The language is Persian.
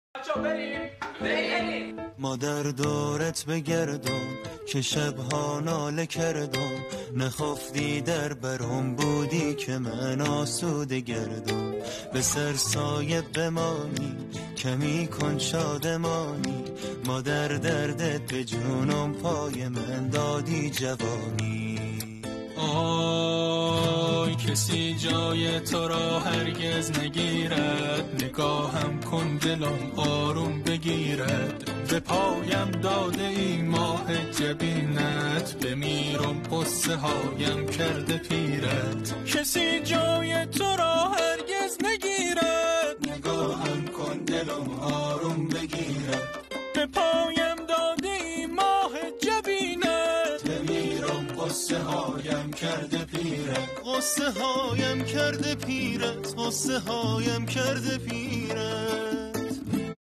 ما در دورت بگردم که شبها ناله کردم، نخفتی در برم بودی که من آسوده گردم. به سر سایه بمانی کمی کن شادمانی، ما در دردت به جونم پای من دادی جوانی. آی کسی جای تو را هرگز نگیرد، نگاهم کن دلم آروم بگیرد. به پایم داده ای ماه جبینت، بمیرم قصه هایم کرده پیرت. کسی جای تو را هرگز نگیرد، نگاهم کن دلم آروم بگیرد. به پایم داده ای ماه جبینت، بمیرم قصه هایم کرده پیرت. قصه هایم کرده پیرت، قصه هایم کرده پیرت.